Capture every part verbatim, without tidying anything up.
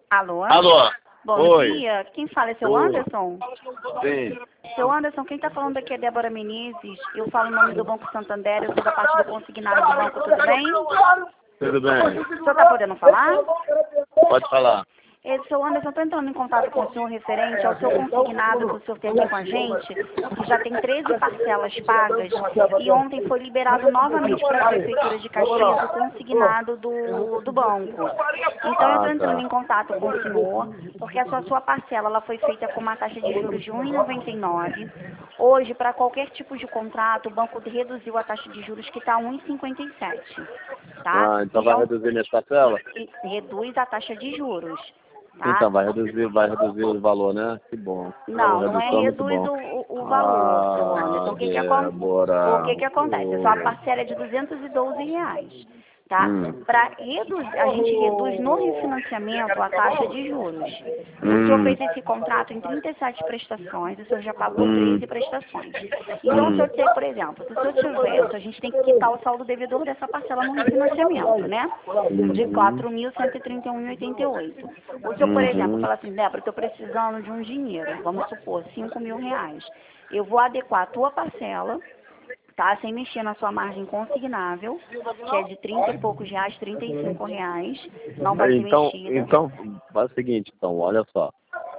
Alô? Alô? Bom Oi. dia. Quem fala é seu Oi. Anderson? Sim. Seu Anderson, quem está falando aqui é Débora Menezes. Eu falo o nome do Banco Santander, eu sou da parte do consignado do banco, tudo bem? Tudo bem. O senhor está podendo falar? Pode falar. É, seu Anderson, estou entrando em contato com o senhor referente ao seu consignado que o senhor tem aqui com a gente, que já tem treze parcelas pagas, e ontem foi liberado novamente pela Prefeitura de Caxias o consignado do, do banco. Então, eu estou Ah, entrando tá. em contato com o senhor, porque a sua, sua parcela ela foi feita com uma taxa de juros de um vírgula noventa e nove. Hoje, para qualquer tipo de contrato, o banco reduziu a taxa de juros que está a um vírgula cinquenta e sete. Tá? Ah, então vai Então, reduzir minha parcela? reduz a taxa de juros. Tá? Então vai reduzir, vai reduzir o valor, né? Que bom. Não, Uma não é redução muito reduz bom. o, o, o valor, seu Ah, Anderson. O que que, acon o Débora. que que acontece? A sua parcela é de duzentos e doze reais, tá? Hum. Para reduzir, a gente reduz no refinanciamento a taxa de juros. O senhor Hum. fez esse contrato em trinta e sete prestações, o senhor já pagou Hum. treze prestações. Então, se Hum. eu ter, por exemplo, se o senhor tiver, a gente tem que quitar o saldo devedor dessa parcela no refinanciamento, né? De Uhum. quatro mil cento e trinta e um reais e oitenta e oito centavos. O senhor, por exemplo, Uhum. fala assim, Débora, eu estou precisando de um dinheiro, vamos supor, cinco mil reais. Eu vou adequar a tua parcela, tá? Sem mexer na sua margem consignável, que é de trinta e poucos reais, trinta e cinco reais, não vai ser Então, mexida. então, faz o seguinte, então, olha só.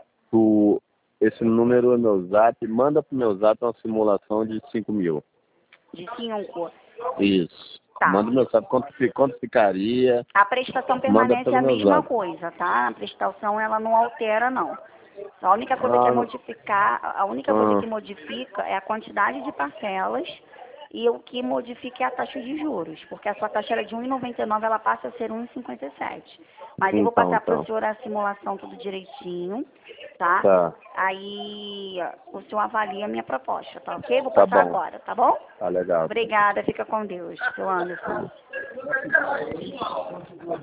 Tu, esse número é meu zap, manda pro meu zap uma simulação de cinco mil. De cinco. Isso. Tá. Manda pro meu zap quanto, fi- quanto ficaria, A prestação manda permanece pelo a meu mesma zap. coisa, tá? A prestação, ela não altera, não. A única coisa que é Ah, não- modificar, a única coisa ah, que modifica é a quantidade de parcelas e o que modifica é a taxa de juros, porque a sua taxa era de um vírgula noventa e nove, ela passa a ser um vírgula cinquenta e sete. Mas eu vou então, passar para o então. senhor a simulação tudo direitinho, tá? Tá, Aí o senhor avalia a minha proposta, tá ok? Vou tá passar bom. agora, tá bom? Tá legal. Obrigada, fica com Deus, seu Anderson.